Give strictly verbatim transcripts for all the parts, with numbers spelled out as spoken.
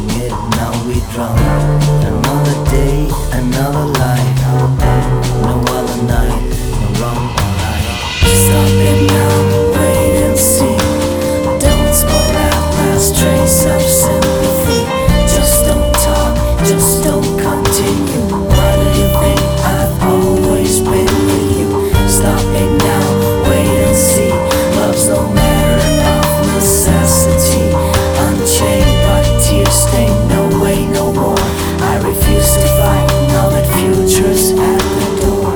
chasing it, now we drown. Another day, another life. No other night, no wrong or right. Stop it now, wait and see. Don't spoil that last trace of sympathy. Just don't talk, just don't continue. Why do you think I've always been with you? Stop it now, wait and see. Love's no matter of necessity. Unchained but tears stain, no way, no more. I refuse to fight, now that future's at the door.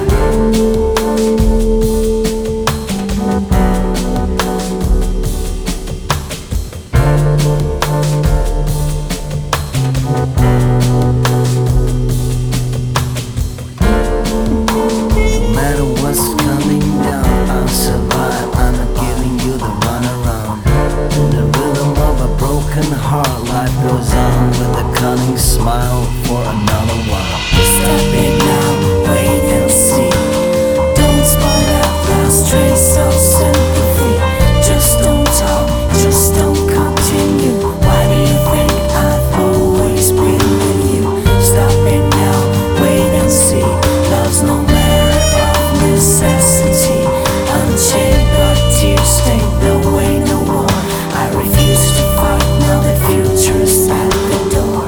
No matter what's coming down, I'll survive. I'm not giving you the runaround. In the rhythm of a broken heart, life goes on with a cunning smile for another while. Stop it now, wait and see. Don't spoil that last trace of sympathy. Just don't talk, just don't continue. Why do you think I've always been with you? Stop it now, wait and see. Love's no matter of necessity. Unchained but tears stain, no way, no more. I refuse to fight, now the future's at the door.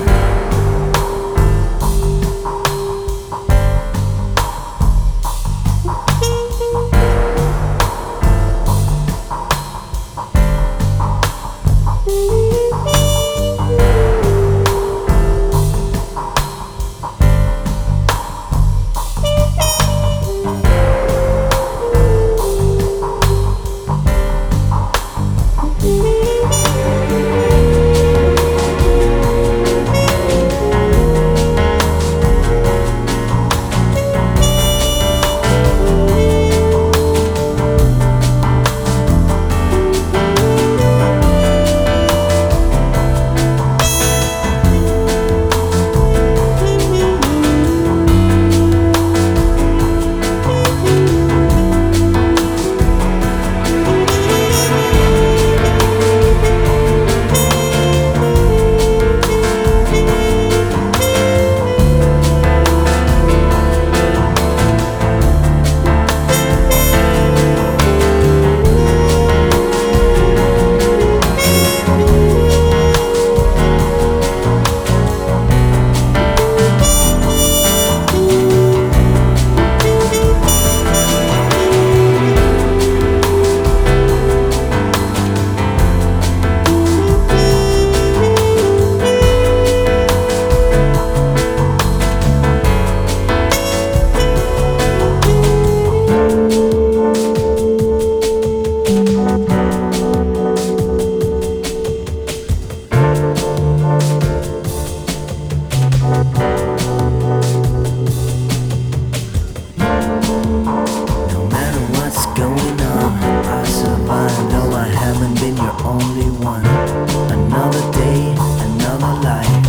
No matter what's going on, I survive. No, I haven't been your only one. Another day, another life.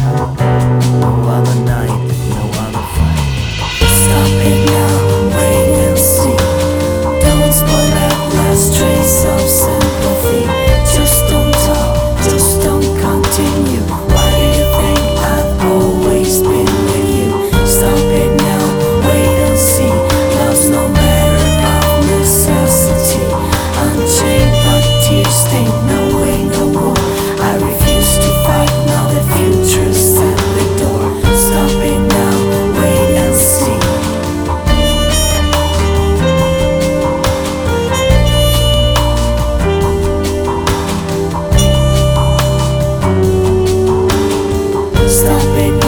No other night, no other fight. Stop it now, wait and see. Don't spoil that last trace of sympathy. Just don't talk, just don't continue. Why do you think I've always been with you? Stop it now, wait and see. Love's no matter of necessity. Unchained but tears stain, no way, no more. I refuse to fight, now the future's at the door. Stop it now, wait and see. Stop it